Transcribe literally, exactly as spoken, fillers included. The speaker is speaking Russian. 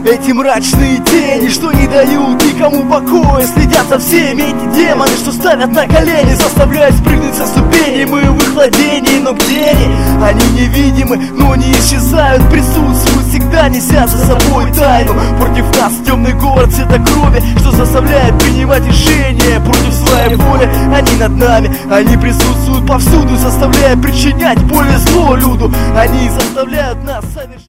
Эти мрачные тени, что не дают никому покоя, следят за всеми эти демоны, что ставят на колени, заставляют спрыгнуть со ступеней. Мы в их владении, но где они? Они невидимы, но не исчезают, присутствуют всегда, неся за собой тайну. Против нас темный город цвета крови, что заставляет принимать решения против своей воли. Они над нами, они присутствуют повсюду, заставляя причинять боль и зло люду. Они заставляют нас совершать